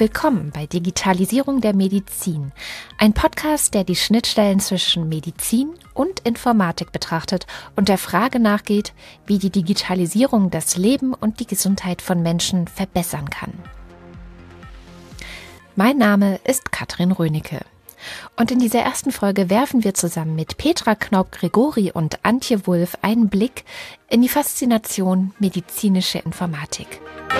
Willkommen bei Digitalisierung der Medizin, ein Podcast, der die Schnittstellen zwischen Medizin und Informatik betrachtet und der Frage nachgeht, wie die Digitalisierung das Leben und die Gesundheit von Menschen verbessern kann. Mein Name ist Katrin Rönecke. Und in dieser ersten Folge werfen wir zusammen mit Petra Knaub-Gregori und Antje Wulff einen Blick in die Faszination medizinische Informatik.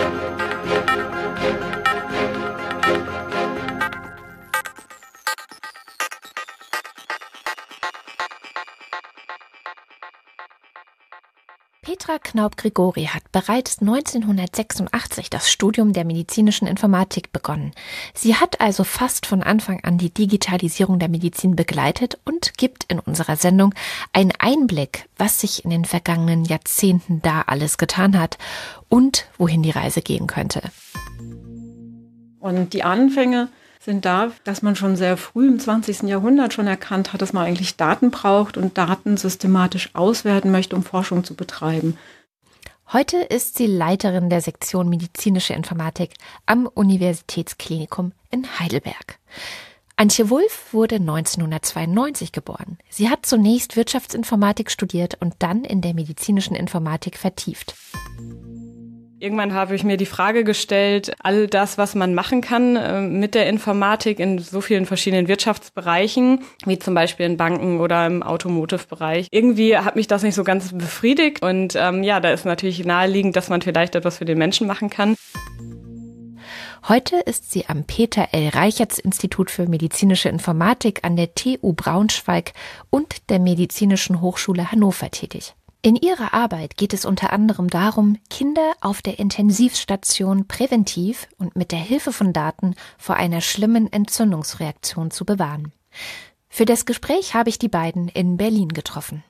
Petra Knaub-Gregori hat bereits 1986 das Studium der medizinischen Informatik begonnen. Sie hat also fast von Anfang an die Digitalisierung der Medizin begleitet und gibt in unserer Sendung einen Einblick, was sich in den vergangenen Jahrzehnten da alles getan hat und wohin die Reise gehen könnte. Und die Anfänge sind da, dass man schon sehr früh im 20. Jahrhundert schon erkannt hat, dass man eigentlich Daten braucht und Daten systematisch auswerten möchte, um Forschung zu betreiben. Heute ist sie Leiterin der Sektion Medizinische Informatik am Universitätsklinikum in Heidelberg. Antje Wulff wurde 1992 geboren. Sie hat zunächst Wirtschaftsinformatik studiert und dann in der medizinischen Informatik vertieft. Irgendwann habe ich mir die Frage gestellt, all das, was man machen kann mit der Informatik in so vielen verschiedenen Wirtschaftsbereichen, wie zum Beispiel in Banken oder im Automotive-Bereich. Irgendwie hat mich das nicht so ganz befriedigt und da ist natürlich naheliegend, dass man vielleicht etwas für den Menschen machen kann. Heute ist sie am Peter-L-Reichertz-Institut für medizinische Informatik an der TU Braunschweig und der Medizinischen Hochschule Hannover tätig. In ihrer Arbeit geht es unter anderem darum, Kinder auf der Intensivstation präventiv und mit der Hilfe von Daten vor einer schlimmen Entzündungsreaktion zu bewahren. Für das Gespräch habe ich die beiden in Berlin getroffen.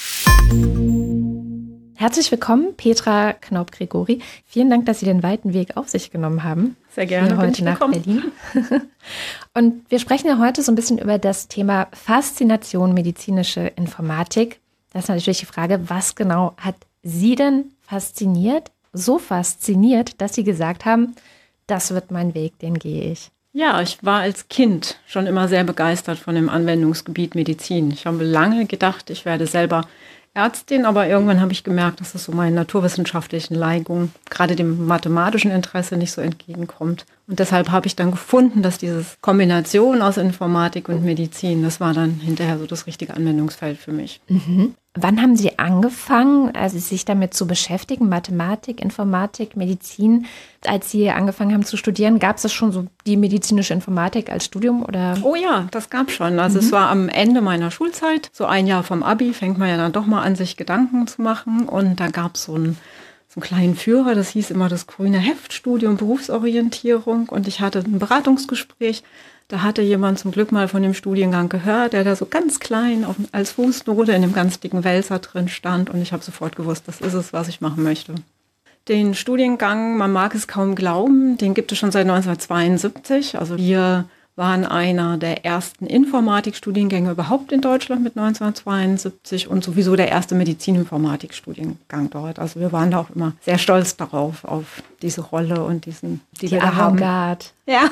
Herzlich willkommen, Petra Knaub-Gregori. Vielen Dank, dass Sie den weiten Weg auf sich genommen haben. Sehr gerne. Heute nach Berlin. Und wir sprechen ja heute so ein bisschen über das Thema Faszination medizinische Informatik. Das ist natürlich die Frage, was genau hat Sie denn fasziniert, so fasziniert, dass Sie gesagt haben, das wird mein Weg, den gehe ich? Ja, ich war als Kind schon immer sehr begeistert von dem Anwendungsgebiet Medizin. Ich habe lange gedacht, ich werde selber Ärztin, aber irgendwann habe ich gemerkt, dass es so meinen naturwissenschaftlichen Neigungen, gerade dem mathematischen Interesse, nicht so entgegenkommt. Und deshalb habe ich dann gefunden, dass diese Kombination aus Informatik und Medizin, das war dann hinterher so das richtige Anwendungsfeld für mich. Mhm. Wann haben Sie angefangen, also sich damit zu beschäftigen, Mathematik, Informatik, Medizin? Als Sie angefangen haben zu studieren, gab es das schon so die medizinische Informatik als Studium? Oder? Oh ja, das gab schon. Also es war am Ende meiner Schulzeit, so ein Jahr vom Abi, fängt man ja dann doch mal an, sich Gedanken zu machen. Und da gab es so einen kleinen Führer, das hieß immer das grüne Heft, Studium, Berufsorientierung. Und ich hatte ein Beratungsgespräch. Da hatte jemand zum Glück mal von dem Studiengang gehört, der da so ganz klein als Fußnote in dem ganz dicken Wälzer drin stand. Und ich habe sofort gewusst, das ist es, was ich machen möchte. Den Studiengang, man mag es kaum glauben, den gibt es schon seit 1972. Also wir waren einer der ersten Informatikstudiengänge überhaupt in Deutschland mit 1972 und sowieso der erste Medizininformatikstudiengang dort. Also wir waren da auch immer sehr stolz darauf, auf diese Rolle und die wir da haben. Ja.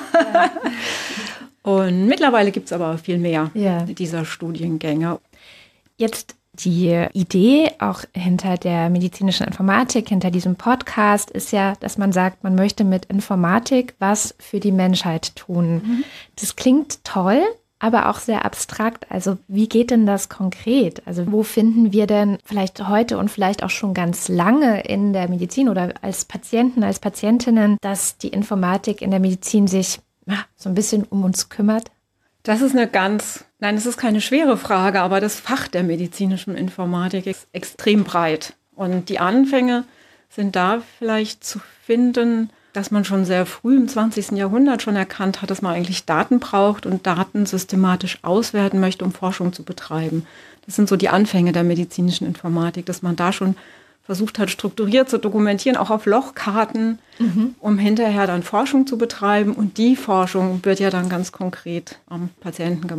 Und mittlerweile gibt es aber viel mehr dieser Studiengänge. Jetzt die Idee auch hinter der medizinischen Informatik, hinter diesem Podcast ist ja, dass man sagt, man möchte mit Informatik was für die Menschheit tun. Mhm. Das klingt toll, aber auch sehr abstrakt. Also wie geht denn das konkret? Also wo finden wir denn vielleicht heute und vielleicht auch schon ganz lange in der Medizin oder als Patienten, als Patientinnen, dass die Informatik in der Medizin sich so ein bisschen um uns kümmert? Das ist es ist keine schwere Frage, aber das Fach der medizinischen Informatik ist extrem breit. Und die Anfänge sind da vielleicht zu finden, dass man schon sehr früh im 20. Jahrhundert schon erkannt hat, dass man eigentlich Daten braucht und Daten systematisch auswerten möchte, um Forschung zu betreiben. Das sind so die Anfänge der medizinischen Informatik, dass man da schon versucht hat, strukturiert zu dokumentieren, auch auf Lochkarten, um hinterher dann Forschung zu betreiben. Und die Forschung wird ja dann ganz konkret am Patienten gemacht.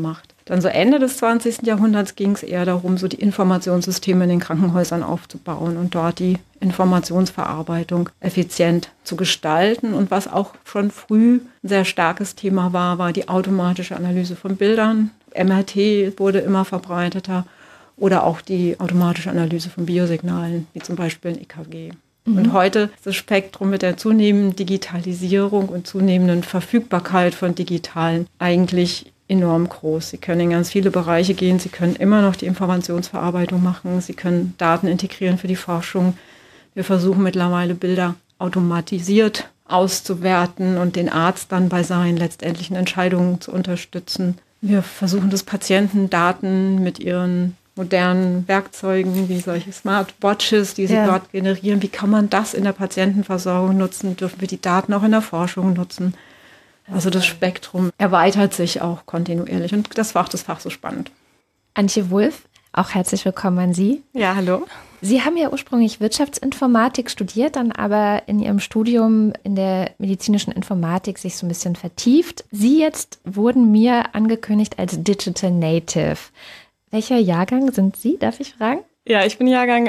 Dann so Ende des 20. Jahrhunderts ging es eher darum, so die Informationssysteme in den Krankenhäusern aufzubauen und dort die Informationsverarbeitung effizient zu gestalten. Und was auch schon früh ein sehr starkes Thema war, war die automatische Analyse von Bildern. MRT wurde immer verbreiteter oder auch die automatische Analyse von Biosignalen, wie zum Beispiel ein EKG. Und heute ist das Spektrum mit der zunehmenden Digitalisierung und zunehmenden Verfügbarkeit von Digitalen eigentlich enorm groß. Sie können in ganz viele Bereiche gehen. Sie können immer noch die Informationsverarbeitung machen. Sie können Daten integrieren für die Forschung. Wir versuchen mittlerweile Bilder automatisiert auszuwerten und den Arzt dann bei seinen letztendlichen Entscheidungen zu unterstützen. Wir versuchen das Patientendaten mit ihren modernen Werkzeugen wie solche Smartwatches, die sie dort generieren. Wie kann man das in der Patientenversorgung nutzen? Dürfen wir die Daten auch in der Forschung nutzen? Also das Spektrum erweitert sich auch kontinuierlich und das macht das Fach so spannend. Antje Wulff, auch herzlich willkommen an Sie. Ja, hallo. Sie haben ja ursprünglich Wirtschaftsinformatik studiert, dann aber in Ihrem Studium in der medizinischen Informatik sich so ein bisschen vertieft. Sie jetzt wurden mir angekündigt als Digital Native. Welcher Jahrgang sind Sie, darf ich fragen? Ja, ich bin Jahrgang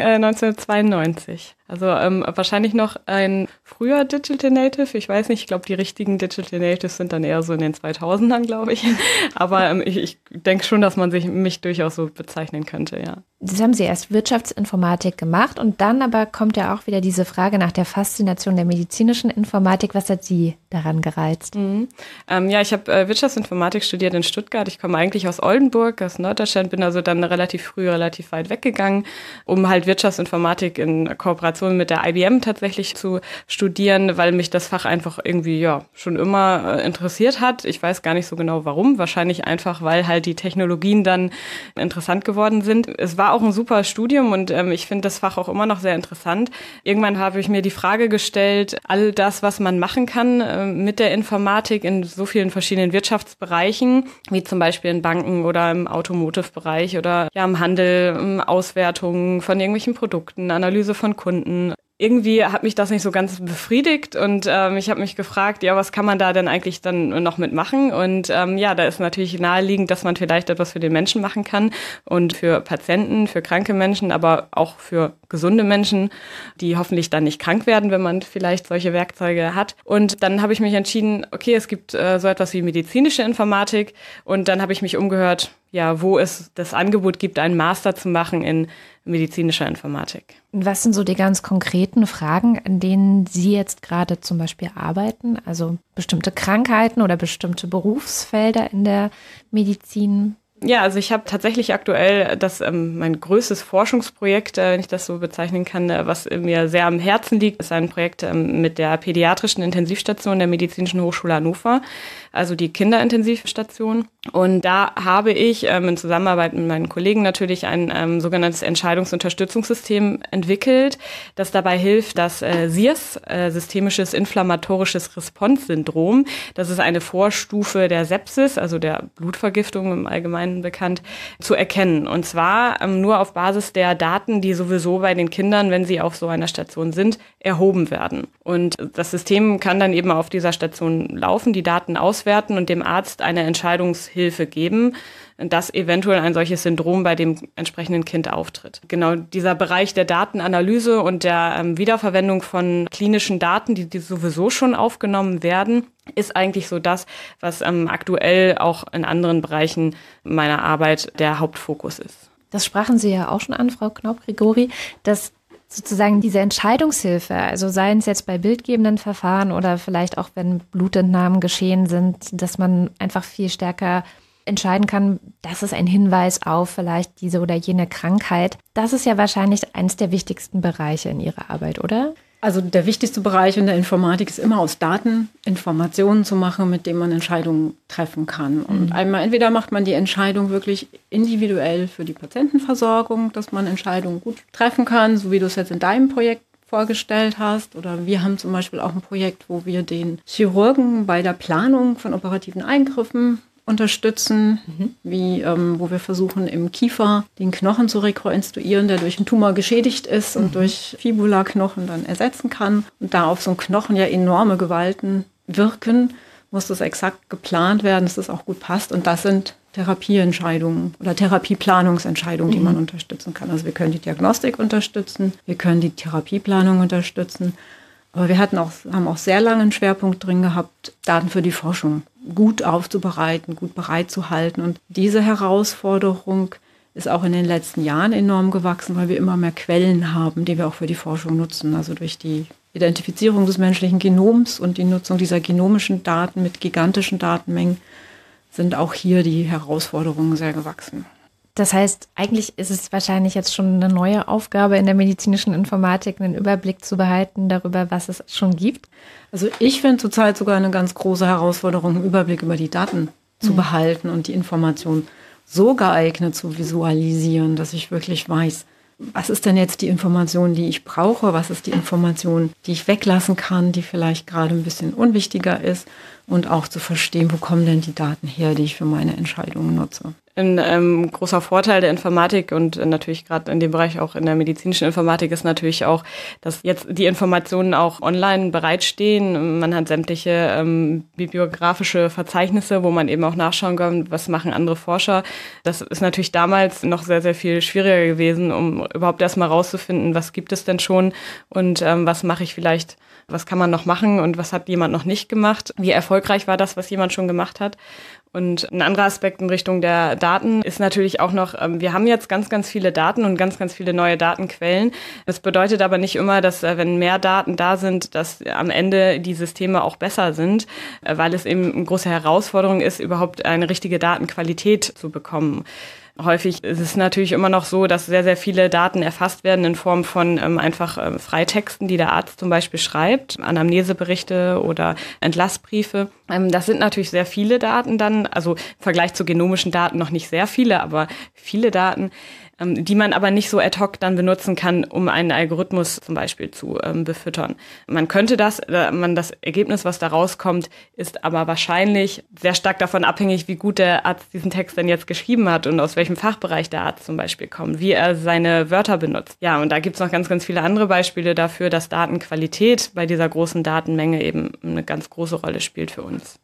1992. Also wahrscheinlich noch ein früher Digital Native. Ich weiß nicht, ich glaube, die richtigen Digital Natives sind dann eher so in den 2000ern, glaube ich. Aber ich denke schon, dass man mich durchaus so bezeichnen könnte, ja. Das haben Sie erst Wirtschaftsinformatik gemacht und dann aber kommt ja auch wieder diese Frage nach der Faszination der medizinischen Informatik. Was hat Sie daran gereizt? Ja, ich habe Wirtschaftsinformatik studiert in Stuttgart. Ich komme eigentlich aus Oldenburg, aus Norddeutschland, bin also dann relativ früh, relativ weit weggegangen, um halt Wirtschaftsinformatik in Kooperation mit der IBM tatsächlich zu studieren, weil mich das Fach einfach irgendwie schon immer interessiert hat. Ich weiß gar nicht so genau warum. Wahrscheinlich einfach, weil halt die Technologien dann interessant geworden sind. Es war auch ein super Studium und ich finde das Fach auch immer noch sehr interessant. Irgendwann habe ich mir die Frage gestellt, all das, was man machen kann mit der Informatik in so vielen verschiedenen Wirtschaftsbereichen, wie zum Beispiel in Banken oder im Automotive-Bereich oder im Handel, Auswertungen von irgendwelchen Produkten, Analyse von Kunden. Irgendwie hat mich das nicht so ganz befriedigt und ich habe mich gefragt, was kann man da denn eigentlich dann noch mitmachen? Und da ist natürlich naheliegend, dass man vielleicht etwas für den Menschen machen kann und für Patienten, für kranke Menschen, aber auch für gesunde Menschen, die hoffentlich dann nicht krank werden, wenn man vielleicht solche Werkzeuge hat. Und dann habe ich mich entschieden, okay, es gibt so etwas wie medizinische Informatik und dann habe ich mich umgehört, wo es das Angebot gibt, einen Master zu machen in medizinischer Informatik. Was sind so die ganz konkreten Fragen, an denen Sie jetzt gerade zum Beispiel arbeiten? Also bestimmte Krankheiten oder bestimmte Berufsfelder in der Medizin? Ja, also ich habe tatsächlich aktuell mein größtes Forschungsprojekt, wenn ich das so bezeichnen kann, was mir sehr am Herzen liegt, ist ein Projekt mit der pädiatrischen Intensivstation der Medizinischen Hochschule Hannover, also die Kinderintensivstation. Und da habe ich in Zusammenarbeit mit meinen Kollegen natürlich ein sogenanntes Entscheidungsunterstützungssystem entwickelt, das dabei hilft, das SIRS, systemisches inflammatorisches Response-Syndrom, das ist eine Vorstufe der Sepsis, also der Blutvergiftung im Allgemeinen bekannt, zu erkennen. Und zwar nur auf Basis der Daten, die sowieso bei den Kindern, wenn sie auf so einer Station sind, erhoben werden. Und das System kann dann eben auf dieser Station laufen, die Daten auswerten und dem Arzt eine Entscheidungshilfe geben, dass eventuell ein solches Syndrom bei dem entsprechenden Kind auftritt. Genau dieser Bereich der Datenanalyse und der Wiederverwendung von klinischen Daten, die sowieso schon aufgenommen werden, ist eigentlich so das, was aktuell auch in anderen Bereichen meiner Arbeit der Hauptfokus ist. Das sprachen Sie ja auch schon an, Frau Knaup-Gregori, dass sozusagen diese Entscheidungshilfe, also seien es jetzt bei bildgebenden Verfahren oder vielleicht auch, wenn Blutentnahmen geschehen sind, dass man einfach viel stärker entscheiden kann, das ist ein Hinweis auf vielleicht diese oder jene Krankheit. Das ist ja wahrscheinlich eines der wichtigsten Bereiche in Ihrer Arbeit, oder? Also der wichtigste Bereich in der Informatik ist immer aus Daten Informationen zu machen, mit denen man Entscheidungen treffen kann. Und entweder macht man die Entscheidung wirklich individuell für die Patientenversorgung, dass man Entscheidungen gut treffen kann, so wie du es jetzt in deinem Projekt vorgestellt hast. Oder wir haben zum Beispiel auch ein Projekt, wo wir den Chirurgen bei der Planung von operativen Eingriffen unterstützen, wo wir versuchen, im Kiefer den Knochen zu rekonstruieren, der durch einen Tumor geschädigt ist und durch Fibula-Knochen dann ersetzen kann. Und da auf so einen Knochen ja enorme Gewalten wirken, muss das exakt geplant werden, dass das auch gut passt. Und das sind Therapieentscheidungen oder Therapieplanungsentscheidungen, die man unterstützen kann. Also wir können die Diagnostik unterstützen, wir können die Therapieplanung unterstützen. Aber wir haben auch sehr lange einen Schwerpunkt drin gehabt, Daten für die Forschung gut aufzubereiten, gut bereitzuhalten. Und diese Herausforderung ist auch in den letzten Jahren enorm gewachsen, weil wir immer mehr Quellen haben, die wir auch für die Forschung nutzen. Also durch die Identifizierung des menschlichen Genoms und die Nutzung dieser genomischen Daten mit gigantischen Datenmengen sind auch hier die Herausforderungen sehr gewachsen. Das heißt, eigentlich ist es wahrscheinlich jetzt schon eine neue Aufgabe in der medizinischen Informatik, einen Überblick zu behalten darüber, was es schon gibt. Also ich finde zurzeit sogar eine ganz große Herausforderung, einen Überblick über die Daten zu behalten und die Information so geeignet zu visualisieren, dass ich wirklich weiß, was ist denn jetzt die Information, die ich brauche, was ist die Information, die ich weglassen kann, die vielleicht gerade ein bisschen unwichtiger ist und auch zu verstehen, wo kommen denn die Daten her, die ich für meine Entscheidungen nutze. Ein großer Vorteil der Informatik und natürlich gerade in dem Bereich auch in der medizinischen Informatik ist natürlich auch, dass jetzt die Informationen auch online bereitstehen. Man hat sämtliche bibliografische Verzeichnisse, wo man eben auch nachschauen kann, was machen andere Forscher. Das ist natürlich damals noch sehr, sehr viel schwieriger gewesen, um überhaupt erstmal rauszufinden, was gibt es denn schon und was mache ich vielleicht, was kann man noch machen und was hat jemand noch nicht gemacht. Wie erfolgreich war das, was jemand schon gemacht hat? Und ein anderer Aspekt in Richtung der Daten ist natürlich auch noch, wir haben jetzt ganz, ganz viele Daten und ganz, ganz viele neue Datenquellen. Das bedeutet aber nicht immer, dass wenn mehr Daten da sind, dass am Ende die Systeme auch besser sind, weil es eben eine große Herausforderung ist, überhaupt eine richtige Datenqualität zu bekommen. Häufig ist es natürlich immer noch so, dass sehr, sehr viele Daten erfasst werden in Form von einfach Freitexten, die der Arzt zum Beispiel schreibt, Anamneseberichte oder Entlassbriefe. Das sind natürlich sehr viele Daten dann, also im Vergleich zu genomischen Daten noch nicht sehr viele, aber viele Daten, die man aber nicht so ad hoc dann benutzen kann, um einen Algorithmus zum Beispiel zu befüttern. Man könnte das Ergebnis, was da rauskommt, ist aber wahrscheinlich sehr stark davon abhängig, wie gut der Arzt diesen Text denn jetzt geschrieben hat und aus welchem Fachbereich der Arzt zum Beispiel kommt, wie er seine Wörter benutzt. Ja, und da gibt's noch ganz, ganz viele andere Beispiele dafür, dass Datenqualität bei dieser großen Datenmenge eben eine ganz große Rolle spielt für uns.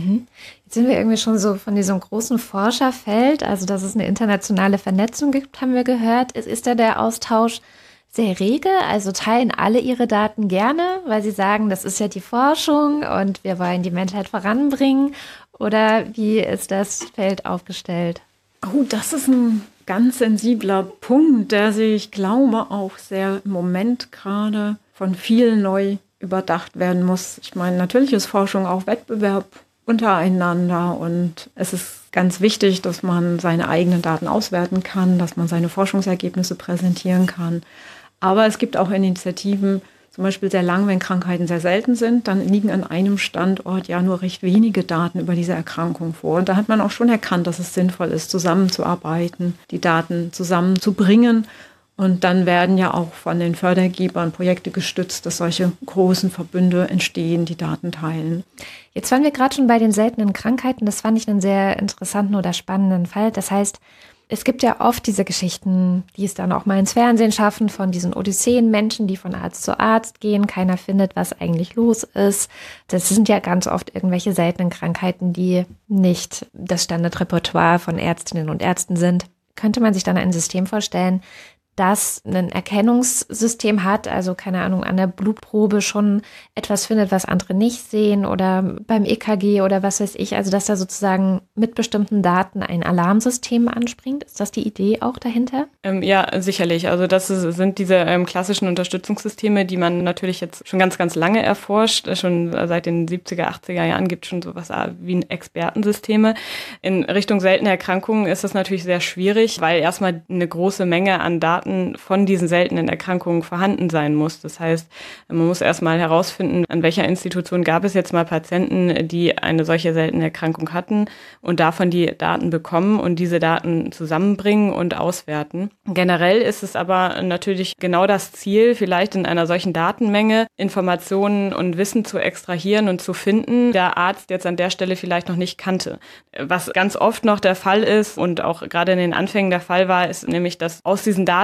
Jetzt sind wir irgendwie schon so von diesem großen Forscherfeld, also dass es eine internationale Vernetzung gibt, haben wir gehört. Ist da der Austausch sehr rege? Also teilen alle ihre Daten gerne, weil sie sagen, das ist ja die Forschung und wir wollen die Menschheit voranbringen? Oder wie ist das Feld aufgestellt? Oh, das ist ein ganz sensibler Punkt, der sich, glaube auch sehr im Moment gerade von vielen neu überdacht werden muss. Ich meine, natürlich ist Forschung auch Wettbewerb untereinander und es ist ganz wichtig, dass man seine eigenen Daten auswerten kann, dass man seine Forschungsergebnisse präsentieren kann. Aber es gibt auch Initiativen, zum Beispiel sehr lang, wenn Krankheiten sehr selten sind, dann liegen an einem Standort ja nur recht wenige Daten über diese Erkrankung vor. Und da hat man auch schon erkannt, dass es sinnvoll ist, zusammenzuarbeiten, die Daten zusammenzubringen. Und dann werden ja auch von den Fördergebern Projekte gestützt, dass solche großen Verbünde entstehen, die Daten teilen. Jetzt waren wir gerade schon bei den seltenen Krankheiten. Das fand ich einen sehr interessanten oder spannenden Fall. Das heißt, es gibt ja oft diese Geschichten, die es dann auch mal ins Fernsehen schaffen, von diesen Odysseen-Menschen, die von Arzt zu Arzt gehen. Keiner findet, was eigentlich los ist. Das sind ja ganz oft irgendwelche seltenen Krankheiten, die nicht das Standardrepertoire von Ärztinnen und Ärzten sind. Könnte man sich dann ein System vorstellen, das ein Erkennungssystem hat, also keine Ahnung, an der Blutprobe schon etwas findet, was andere nicht sehen oder beim EKG oder was weiß ich, also dass da sozusagen mit bestimmten Daten ein Alarmsystem anspringt. Ist das die Idee auch dahinter? Ja, sicherlich. Also das sind diese klassischen Unterstützungssysteme, die man natürlich jetzt schon ganz, ganz lange erforscht. Schon seit den 70er, 80er Jahren gibt es schon sowas wie Expertensysteme. In Richtung seltene Erkrankungen ist das natürlich sehr schwierig, weil erstmal eine große Menge an Daten von diesen seltenen Erkrankungen vorhanden sein muss. Das heißt, man muss erstmal herausfinden, an welcher Institution gab es jetzt mal Patienten, die eine solche seltene Erkrankung hatten und davon die Daten bekommen und diese Daten zusammenbringen und auswerten. Generell ist es aber natürlich genau das Ziel, vielleicht in einer solchen Datenmenge Informationen und Wissen zu extrahieren und zu finden, der Arzt jetzt an der Stelle vielleicht noch nicht kannte. Was ganz oft noch der Fall ist und auch gerade in den Anfängen der Fall war, ist nämlich, dass aus diesen Daten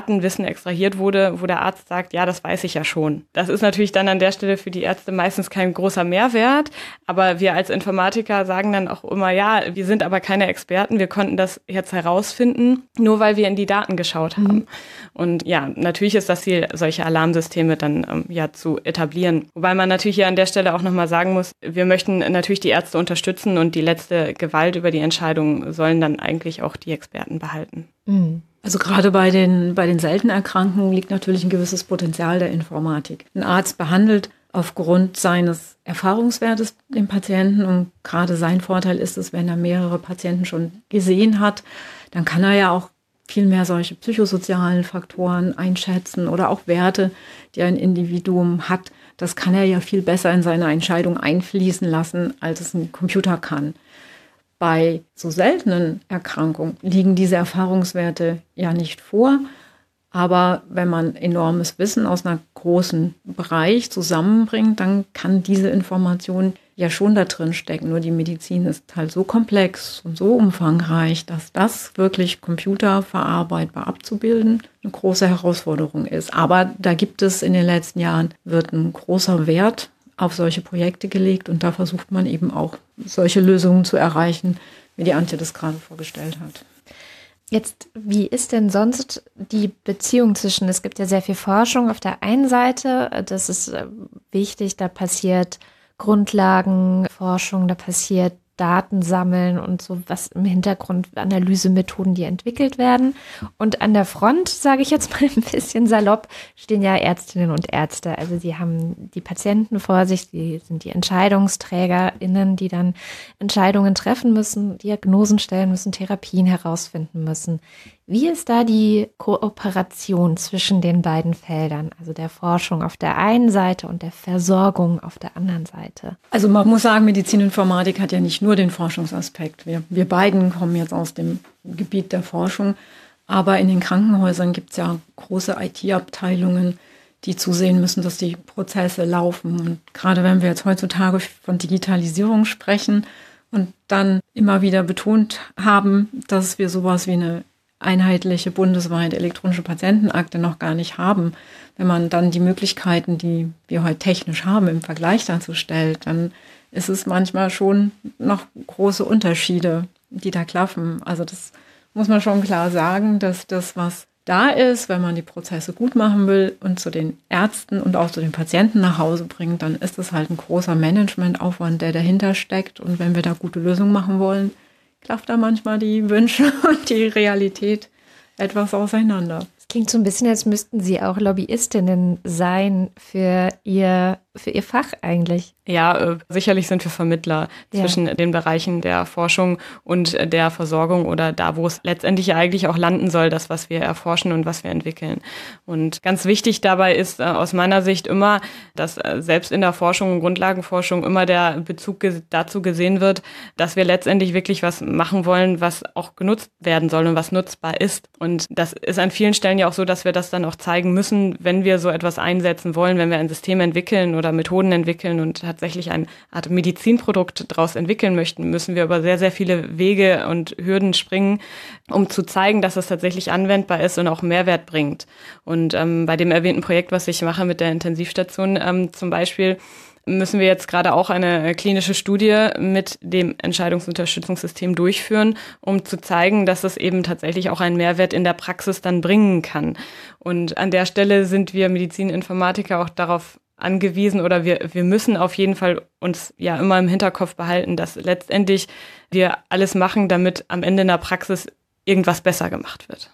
Datenwissen extrahiert wurde, wo der Arzt sagt, ja, das weiß ich ja schon. Das ist natürlich dann an der Stelle für die Ärzte meistens kein großer Mehrwert, aber wir als Informatiker sagen dann auch immer, ja, wir sind aber keine Experten, wir konnten das jetzt herausfinden, nur weil wir in die Daten geschaut haben. Und ja, natürlich ist das Ziel, solche Alarmsysteme dann zu etablieren. Wobei man natürlich hier an der Stelle auch nochmal sagen muss, wir möchten natürlich die Ärzte unterstützen und die letzte Gewalt über die Entscheidung sollen dann eigentlich auch die Experten behalten. Also gerade bei den seltenen Erkrankungen liegt natürlich ein gewisses Potenzial der Informatik. Ein Arzt behandelt aufgrund seines Erfahrungswertes den Patienten und gerade sein Vorteil ist es, wenn er mehrere Patienten schon gesehen hat, dann kann er ja auch viel mehr solche psychosozialen Faktoren einschätzen oder auch Werte, die ein Individuum hat. Das kann er ja viel besser in seine Entscheidung einfließen lassen, als es ein Computer kann. Bei so seltenen Erkrankungen liegen diese Erfahrungswerte ja nicht vor. Aber wenn man enormes Wissen aus einem großen Bereich zusammenbringt, dann kann diese Information ja schon da drin stecken. Nur die Medizin ist halt so komplex und so umfangreich, dass das wirklich computerverarbeitbar abzubilden eine große Herausforderung ist. Aber da gibt es in den letzten Jahren, wird ein großer Wert auf solche Projekte gelegt und da versucht man eben auch solche Lösungen zu erreichen, wie die Antje das gerade vorgestellt hat. Jetzt, wie ist denn sonst die Beziehung zwischen, es gibt ja sehr viel Forschung auf der einen Seite, das ist wichtig, da passiert Grundlagenforschung, da passiert Datensammeln und so was im Hintergrund, Analysemethoden, die entwickelt werden. Und an der Front, sage ich jetzt mal ein bisschen salopp, stehen ja Ärztinnen und Ärzte. Also sie haben die Patienten vor sich, sie sind die EntscheidungsträgerInnen, die dann Entscheidungen treffen müssen, Diagnosen stellen müssen, Therapien herausfinden müssen. Wie ist da die Kooperation zwischen den beiden Feldern, also der Forschung auf der einen Seite und der Versorgung auf der anderen Seite? Also man muss sagen, Medizininformatik hat ja nicht nur den Forschungsaspekt. Wir beiden kommen jetzt aus dem Gebiet der Forschung, aber in den Krankenhäusern gibt es ja große IT-Abteilungen, die zusehen müssen, dass die Prozesse laufen. Und gerade wenn wir jetzt heutzutage von Digitalisierung sprechen und dann immer wieder betont haben, dass wir sowas wie eine einheitliche bundesweite elektronische Patientenakte noch gar nicht haben. Wenn man dann die Möglichkeiten, die wir heute technisch haben, im Vergleich dazu stellt, dann ist es manchmal schon noch große Unterschiede, die da klaffen. Also das muss man schon klar sagen, dass das, was da ist, wenn man die Prozesse gut machen will und zu den Ärzten und auch zu den Patienten nach Hause bringt, dann ist das halt ein großer Managementaufwand, der dahinter steckt. Und wenn wir da gute Lösungen machen wollen, klafft da manchmal die Wünsche und die Realität etwas auseinander. Es klingt so ein bisschen, als müssten Sie auch Lobbyistinnen sein für Ihr Fach eigentlich. Ja, sicherlich sind wir Vermittler zwischen den Bereichen der Forschung und der Versorgung oder da, wo es letztendlich eigentlich auch landen soll, das, was wir erforschen und was wir entwickeln. Und ganz wichtig dabei ist aus meiner Sicht immer, dass selbst in der Forschung und Grundlagenforschung immer der Bezug dazu gesehen wird, dass wir letztendlich wirklich was machen wollen, was auch genutzt werden soll und was nutzbar ist. Und das ist an vielen Stellen ja auch so, dass wir das dann auch zeigen müssen, wenn wir so etwas einsetzen wollen, wenn wir ein System entwickeln oder Methoden entwickeln und tatsächlich eine Art Medizinprodukt daraus entwickeln möchten, müssen wir über sehr, sehr viele Wege und Hürden springen, um zu zeigen, dass es tatsächlich anwendbar ist und auch Mehrwert bringt. Und bei dem erwähnten Projekt, was ich mache mit der Intensivstation zum Beispiel, müssen wir jetzt gerade auch eine klinische Studie mit dem Entscheidungsunterstützungssystem durchführen, um zu zeigen, dass es eben tatsächlich auch einen Mehrwert in der Praxis dann bringen kann. Und an der Stelle sind wir Medizininformatiker auch darauf angewiesen oder wir müssen auf jeden Fall uns ja immer im Hinterkopf behalten, dass letztendlich wir alles machen, damit am Ende in der Praxis irgendwas besser gemacht wird.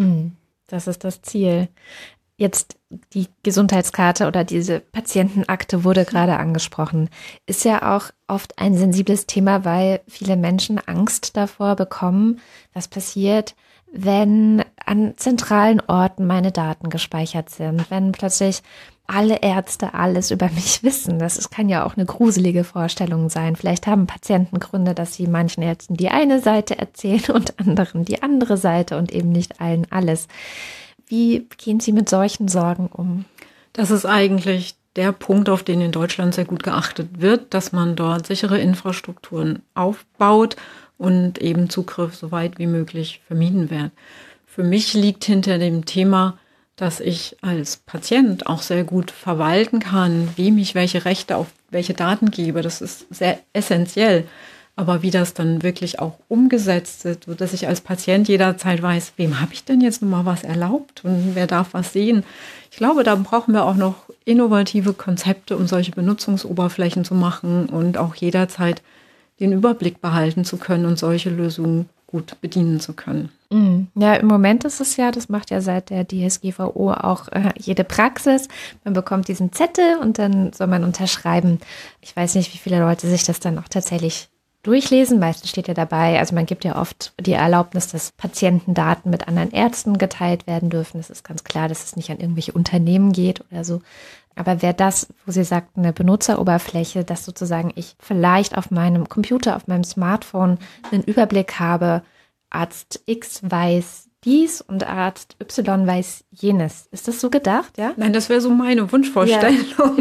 Das ist das Ziel. Jetzt die Gesundheitskarte oder diese Patientenakte wurde gerade angesprochen. Ist ja auch oft ein sensibles Thema, weil viele Menschen Angst davor bekommen, was passiert, wenn an zentralen Orten meine Daten gespeichert sind, wenn plötzlich alle Ärzte alles über mich wissen. Kann ja auch eine gruselige Vorstellung sein. Vielleicht haben Patienten Gründe, dass sie manchen Ärzten die eine Seite erzählen und anderen die andere Seite und eben nicht allen alles. Wie gehen Sie mit solchen Sorgen um? Das ist eigentlich der Punkt, auf den in Deutschland sehr gut geachtet wird, dass man dort sichere Infrastrukturen aufbaut und eben Zugriff so weit wie möglich vermieden wird. Für mich liegt hinter dem Thema dass ich als Patient auch sehr gut verwalten kann, wem ich welche Rechte auf welche Daten gebe. Das ist sehr essentiell. Aber wie das dann wirklich auch umgesetzt wird, sodass ich als Patient jederzeit weiß, wem habe ich denn jetzt nun mal was erlaubt und wer darf was sehen. Ich glaube, da brauchen wir auch noch innovative Konzepte, um solche Benutzungsoberflächen zu machen und auch jederzeit den Überblick behalten zu können und solche Lösungen gut bedienen zu können. Ja, im Moment ist es ja, das macht ja seit der DSGVO auch jede Praxis. Man bekommt diesen Zettel und dann soll man unterschreiben. Ich weiß nicht, wie viele Leute sich das dann auch tatsächlich durchlesen. Meistens steht ja dabei, also man gibt ja oft die Erlaubnis, dass Patientendaten mit anderen Ärzten geteilt werden dürfen. Das ist ganz klar, dass es nicht an irgendwelche Unternehmen geht oder so. Aber wäre das, wo Sie sagten, eine Benutzeroberfläche, dass sozusagen ich vielleicht auf meinem Computer, auf meinem Smartphone einen Überblick habe, Arzt X weiß dies und Arzt Y weiß jenes. Ist das so gedacht, ja? Nein, das wäre so meine Wunschvorstellung,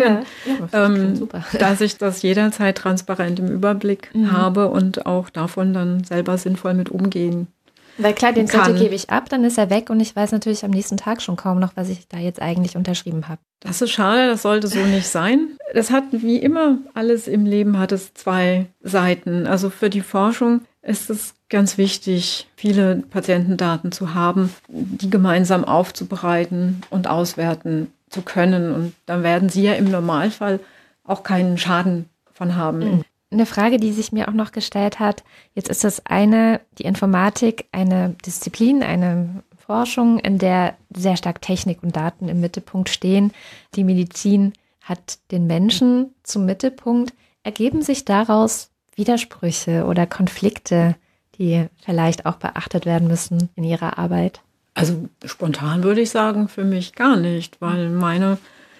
super. Dass ich das jederzeit transparent im Überblick habe und auch davon dann selber sinnvoll mit umgehen. Weil klar, den Zettel gebe ich ab, dann ist er weg und ich weiß natürlich am nächsten Tag schon kaum noch, was ich da jetzt eigentlich unterschrieben habe. Das ist schade, das sollte so nicht sein. Das hat, wie immer, alles im Leben hat es zwei Seiten. Also für die Forschung ist es ganz wichtig, viele Patientendaten zu haben, die gemeinsam aufzubereiten und auswerten zu können. Und dann werden Sie ja im Normalfall auch keinen Schaden von haben. Eine Frage, die sich mir auch noch gestellt hat, jetzt ist das die Informatik, eine Disziplin, eine Forschung, in der sehr stark Technik und Daten im Mittelpunkt stehen. Die Medizin hat den Menschen zum Mittelpunkt. Ergeben sich daraus Widersprüche oder Konflikte, die vielleicht auch beachtet werden müssen in Ihrer Arbeit? Also spontan würde ich sagen, für mich gar nicht, weil meine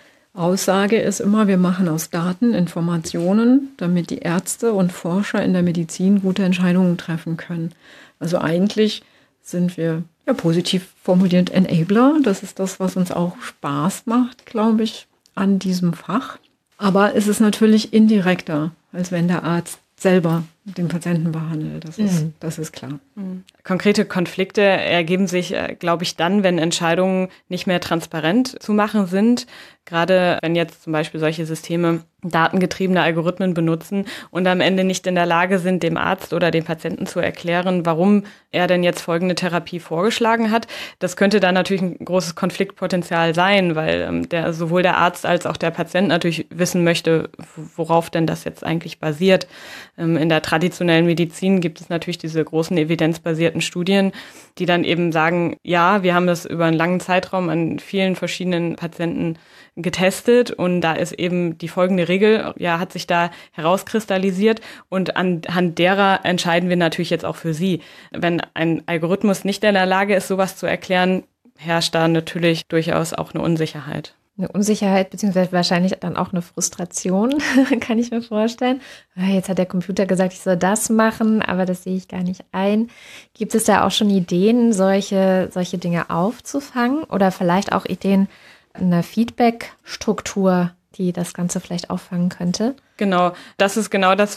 Aussage ist immer, wir machen aus Daten Informationen, damit die Ärzte und Forscher in der Medizin gute Entscheidungen treffen können. Also eigentlich sind wir ja positiv formuliert Enabler. Das ist das, was uns auch Spaß macht, glaube ich, an diesem Fach. Aber es ist natürlich indirekter, als wenn der Arzt selber den Patienten behandelt. Das ist klar. Konkrete Konflikte ergeben sich, glaube ich, dann, wenn Entscheidungen nicht mehr transparent zu machen sind. Gerade wenn jetzt zum Beispiel solche Systeme datengetriebene Algorithmen benutzen und am Ende nicht in der Lage sind, dem Arzt oder dem Patienten zu erklären, warum er denn jetzt folgende Therapie vorgeschlagen hat. Das könnte dann natürlich ein großes Konfliktpotenzial sein, weil sowohl der Arzt als auch der Patient natürlich wissen möchte, worauf denn das jetzt eigentlich basiert. In der traditionellen Medizin gibt es natürlich diese großen evidenzbasierten Studien, die dann eben sagen, ja, wir haben das über einen langen Zeitraum an vielen verschiedenen Patienten getestet und da ist eben die folgende Regel, ja, hat sich da herauskristallisiert und anhand derer entscheiden wir natürlich jetzt auch für Sie. Wenn ein Algorithmus nicht in der Lage ist, sowas zu erklären, herrscht da natürlich durchaus auch eine Unsicherheit. Eine Unsicherheit, beziehungsweise wahrscheinlich dann auch eine Frustration, kann ich mir vorstellen. Jetzt hat der Computer gesagt, ich soll das machen, aber das sehe ich gar nicht ein. Gibt es da auch schon Ideen, solche Dinge aufzufangen oder vielleicht auch Ideen, eine Feedback-Struktur, die das Ganze vielleicht auffangen könnte? Genau, das ist genau das,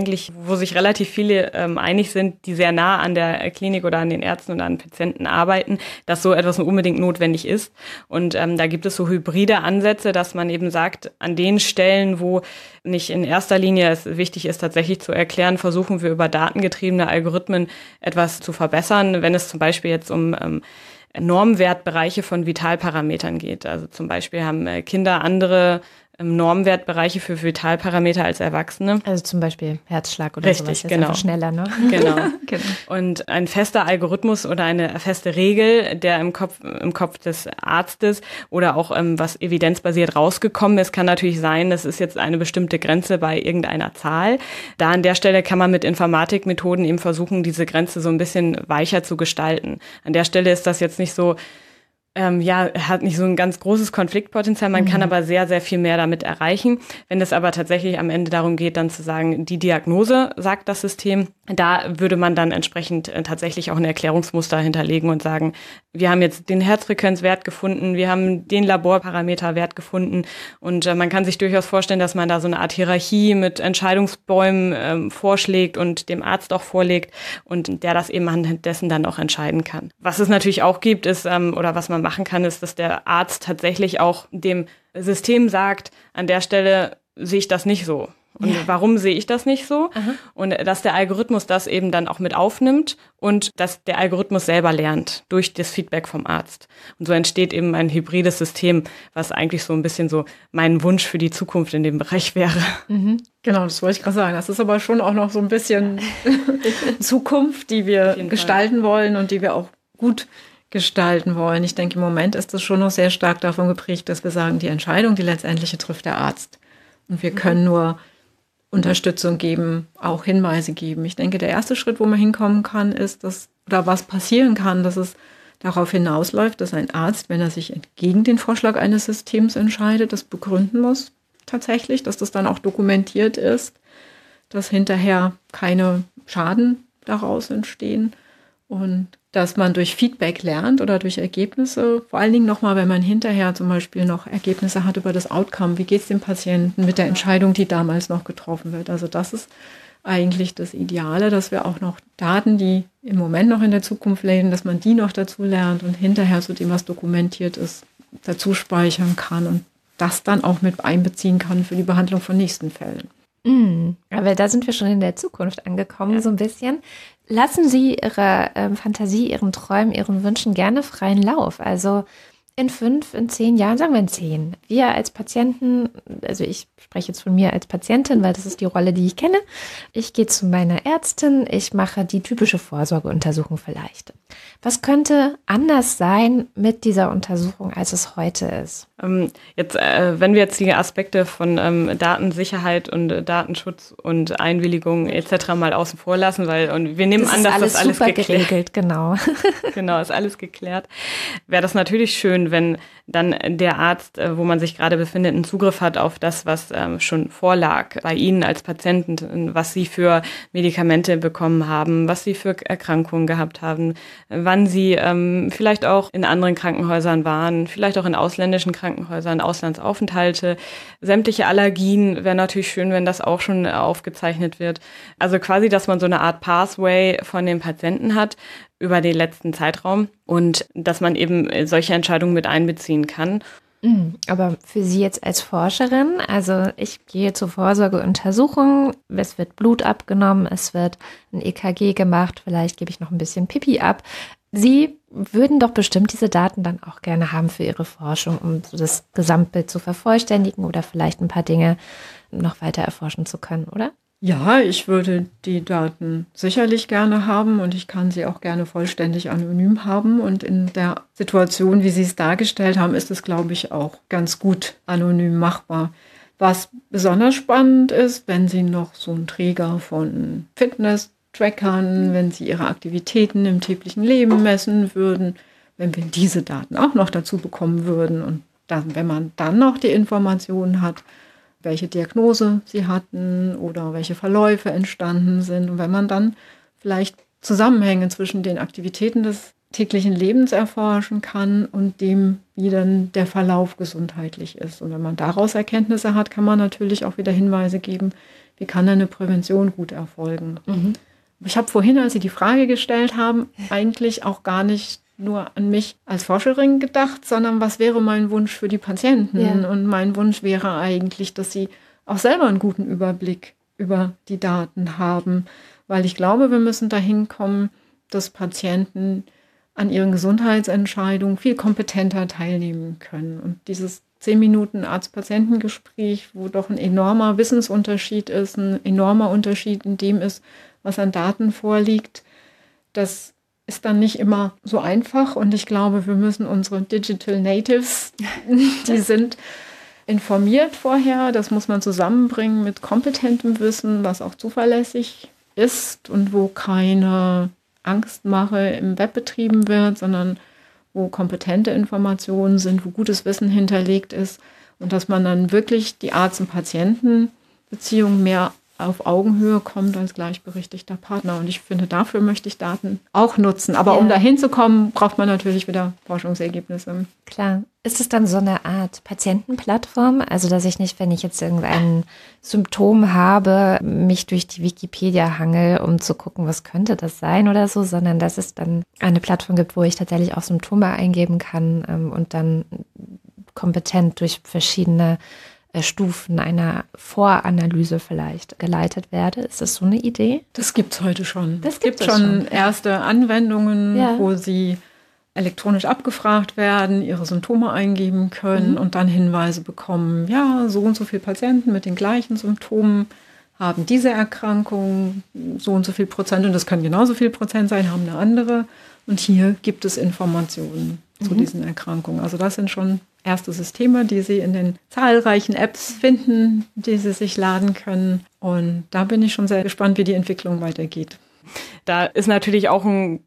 wo sich relativ viele einig sind, die sehr nah an der Klinik oder an den Ärzten oder an Patienten arbeiten, dass so etwas unbedingt notwendig ist. Und da gibt es so hybride Ansätze, dass man eben sagt, an den Stellen, wo nicht in erster Linie es wichtig ist, tatsächlich zu erklären, versuchen wir über datengetriebene Algorithmen etwas zu verbessern, wenn es zum Beispiel jetzt um Normwertbereiche von Vitalparametern geht. Also zum Beispiel haben Kinder andere Normwertbereiche für Vitalparameter als Erwachsene. Also zum Beispiel Herzschlag oder Richtig, sowas. genau. Einfach schneller, ne? Genau. Und ein fester Algorithmus oder eine feste Regel, der im Kopf des Arztes oder auch was evidenzbasiert rausgekommen ist, kann natürlich sein, das ist jetzt eine bestimmte Grenze bei irgendeiner Zahl. Da an der Stelle kann man mit Informatikmethoden eben versuchen, diese Grenze so ein bisschen weicher zu gestalten. An der Stelle ist das jetzt nicht so, hat nicht so ein ganz großes Konfliktpotenzial. Man kann aber sehr, sehr viel mehr damit erreichen. Wenn es aber tatsächlich am Ende darum geht, dann zu sagen, die Diagnose sagt das System, Da würde man dann entsprechend tatsächlich auch ein Erklärungsmuster hinterlegen und sagen, wir haben jetzt den Herzfrequenzwert gefunden, wir haben den Laborparameterwert gefunden und man kann sich durchaus vorstellen, dass man da so eine Art Hierarchie mit Entscheidungsbäumen vorschlägt und dem Arzt auch vorlegt und der das eben anhand dessen dann auch entscheiden kann. Was es natürlich auch gibt, ist, oder was man machen kann, ist, dass der Arzt tatsächlich auch dem System sagt, an der Stelle sehe ich das nicht so. Und warum sehe ich das nicht so? Aha. Und dass der Algorithmus das eben dann auch mit aufnimmt und dass der Algorithmus selber lernt durch das Feedback vom Arzt. Und so entsteht eben ein hybrides System, was eigentlich so ein bisschen so mein Wunsch für die Zukunft in dem Bereich wäre. Mhm. Genau, das wollte ich gerade sagen. Das ist aber schon auch noch so ein bisschen Zukunft, die wir gestalten wollen und die wir auch gut gestalten wollen. Ich denke, im Moment ist das schon noch sehr stark davon geprägt, dass wir sagen, die Entscheidung, die letztendliche trifft der Arzt. Und wir können nur Unterstützung geben, auch Hinweise geben. Ich denke, der erste Schritt, wo man hinkommen kann, ist, dass, oder was passieren kann, dass es darauf hinausläuft, dass ein Arzt, wenn er sich entgegen den Vorschlag eines Systems entscheidet, das begründen muss tatsächlich, dass das dann auch dokumentiert ist, dass hinterher keine Schaden daraus entstehen und dass man durch Feedback lernt oder durch Ergebnisse, vor allen Dingen nochmal, wenn man hinterher zum Beispiel noch Ergebnisse hat über das Outcome, wie geht es dem Patienten mit der Entscheidung, die damals noch getroffen wird. Also das ist eigentlich das Ideale, dass wir auch noch Daten, die im Moment noch in der Zukunft leben, dass man die noch dazu lernt und hinterher zu dem, was dokumentiert ist, dazu speichern kann und das dann auch mit einbeziehen kann für die Behandlung von nächsten Fällen. Aber da sind wir schon in der Zukunft angekommen, so ein bisschen. Lassen Sie Ihrer Fantasie, Ihren Träumen, Ihren Wünschen gerne freien Lauf. Also in 5, in 10 Jahren, sagen wir in 10. Wir als Patienten, also ich spreche jetzt von mir als Patientin, weil das ist die Rolle, die ich kenne. Ich gehe zu meiner Ärztin, ich mache die typische Vorsorgeuntersuchung vielleicht. Was könnte anders sein mit dieser Untersuchung, als es heute ist? Jetzt, wenn wir jetzt die Aspekte von Datensicherheit und Datenschutz und Einwilligung etc. mal außen vor lassen, weil und wir nehmen an, dass das alles super geregelt, genau. Genau, ist alles geklärt. Wäre das natürlich schön, wenn dann der Arzt, wo man sich gerade befindet, einen Zugriff hat auf das, was schon vorlag bei Ihnen als Patienten, was Sie für Medikamente bekommen haben, was Sie für Erkrankungen gehabt haben, wann Sie vielleicht auch in anderen Krankenhäusern waren, vielleicht auch in ausländischen Krankenhäusern, Auslandsaufenthalte, sämtliche Allergien. Wäre natürlich schön, wenn das auch schon aufgezeichnet wird. Also quasi, dass man so eine Art Pathway von dem Patienten hat über den letzten Zeitraum und dass man eben solche Entscheidungen mit einbeziehen kann. Aber für Sie jetzt als Forscherin, also ich gehe zur Vorsorgeuntersuchung, es wird Blut abgenommen, es wird ein EKG gemacht, vielleicht gebe ich noch ein bisschen Pipi ab. Sie würden doch bestimmt diese Daten dann auch gerne haben für Ihre Forschung, um so das Gesamtbild zu vervollständigen oder vielleicht ein paar Dinge noch weiter erforschen zu können, oder? Ja, ich würde die Daten sicherlich gerne haben und ich kann sie auch gerne vollständig anonym haben. Und in der Situation, wie Sie es dargestellt haben, ist es, glaube ich, auch ganz gut anonym machbar. Was besonders spannend ist, wenn Sie noch so einen Träger von Fitness-Trackern, wenn Sie Ihre Aktivitäten im täglichen Leben messen würden, wenn wir diese Daten auch noch dazu bekommen würden und dann, wenn man dann noch die Informationen hat, welche Diagnose sie hatten oder welche Verläufe entstanden sind. Und wenn man dann vielleicht Zusammenhänge zwischen den Aktivitäten des täglichen Lebens erforschen kann und dem, wie dann der Verlauf gesundheitlich ist. Und wenn man daraus Erkenntnisse hat, kann man natürlich auch wieder Hinweise geben, wie kann eine Prävention gut erfolgen. Ich habe vorhin, als Sie die Frage gestellt haben, eigentlich auch gar nicht nur an mich als Forscherin gedacht, sondern was wäre mein Wunsch für die Patienten? Ja. Und mein Wunsch wäre eigentlich, dass sie auch selber einen guten Überblick über die Daten haben, weil ich glaube, wir müssen dahin kommen, dass Patienten an ihren Gesundheitsentscheidungen viel kompetenter teilnehmen können. Und dieses 10 Minuten Arzt-Patienten-Gespräch, wo doch ein enormer Wissensunterschied ist, ein enormer Unterschied in dem ist, was an Daten vorliegt, das ist dann nicht immer so einfach und ich glaube, wir müssen unsere Digital Natives, die sind informiert vorher, das muss man zusammenbringen mit kompetentem Wissen, was auch zuverlässig ist und wo keine Angstmache im Web betrieben wird, sondern wo kompetente Informationen sind, wo gutes Wissen hinterlegt ist und dass man dann wirklich die Arzt- und Patientenbeziehung mehr auf Augenhöhe kommt als gleichberechtigter Partner. Und ich finde, dafür möchte ich Daten auch nutzen. Aber um dahin zu kommen, braucht man natürlich wieder Forschungsergebnisse. Klar. Ist es dann so eine Art Patientenplattform? Also, dass ich nicht, wenn ich jetzt irgendein Symptom habe, mich durch die Wikipedia hangel, um zu gucken, was könnte das sein oder so, sondern dass es dann eine Plattform gibt, wo ich tatsächlich auch Symptome eingeben kann und dann kompetent durch verschiedene Stufen einer Voranalyse vielleicht geleitet werde. Ist das so eine Idee? Das gibt es heute schon. Das gibt schon erste Anwendungen, wo Sie elektronisch abgefragt werden, ihre Symptome eingeben können und dann Hinweise bekommen, ja, so und so viele Patienten mit den gleichen Symptomen haben diese Erkrankung, so und so viel Prozent, und das können genauso viel Prozent sein, haben eine andere. Und hier gibt es Informationen zu diesen Erkrankungen. Also das sind schon erste Systeme, die Sie in den zahlreichen Apps finden, die Sie sich laden können. Und da bin ich schon sehr gespannt, wie die Entwicklung weitergeht. Da ist natürlich auch so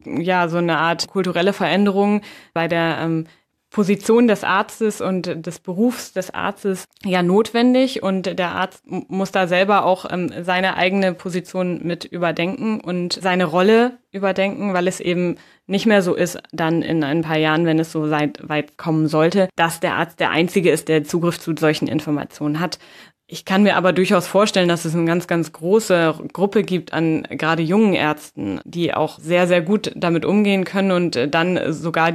eine Art kulturelle Veränderung bei der Position des Arztes und des Berufs des Arztes notwendig, und der Arzt muss da selber auch seine eigene Position mit überdenken und seine Rolle überdenken, weil es eben nicht mehr so ist, dann in ein paar Jahren, wenn es so weit kommen sollte, dass der Arzt der Einzige ist, der Zugriff zu solchen Informationen hat. Ich kann mir aber durchaus vorstellen, dass es eine ganz, ganz große Gruppe gibt an gerade jungen Ärzten, die auch sehr, sehr gut damit umgehen können und dann sogar